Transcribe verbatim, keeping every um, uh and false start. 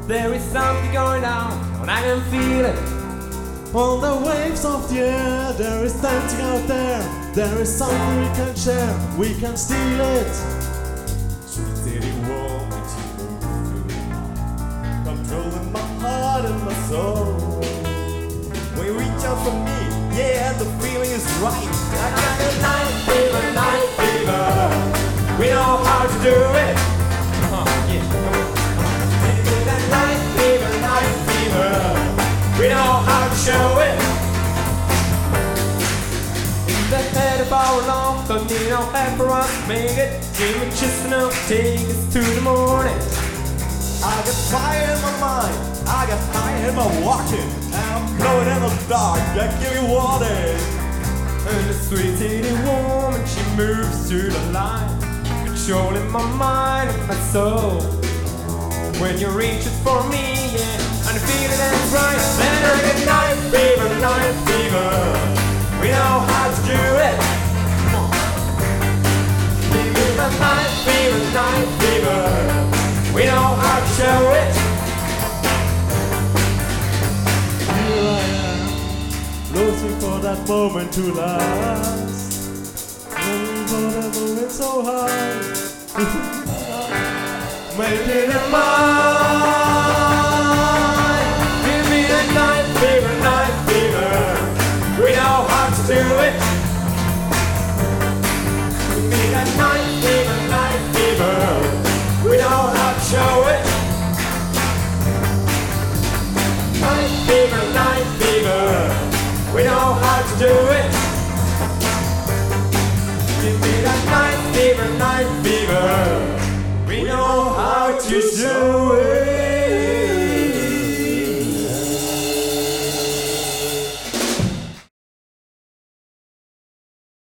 There is something going on, and I can feel it. On the waves of the air, there is dancing out there. There is something we can share, we can steal it. Sweet city woman, she moves through the night, Controlling my heart and my soul. when you reach out for me, yeah, the feeling is right. I got the night fever, night fever. We know how to do it. Uh-huh, yeah, come on, come on. Give me that night fever, night fever. We know how to show it. In the head of our long, don't need no help for us to make it. Give me just enough to take us to the morning. I got fire in my mind, I got fire in my walking, and I'm blowing in the dark, I give you warning. And the sweet city woman, she moves through the line, controlling my mind and my soul. When you reach it for me, yeah, and the feeling is right. Then I get night fever, night fever. We know how to do it. Come on. Give me the night fever, night fever. We know how to show it. Here I am, looking for that moment to last. Looking for that moment so high. Make it a mine. Give me the night fever, night fever. We know how to do it. Give me that night fever, night fever. We know how to show it. Night fever, night fever. We know how to do it. Give me that night fever, night fever. We know how to show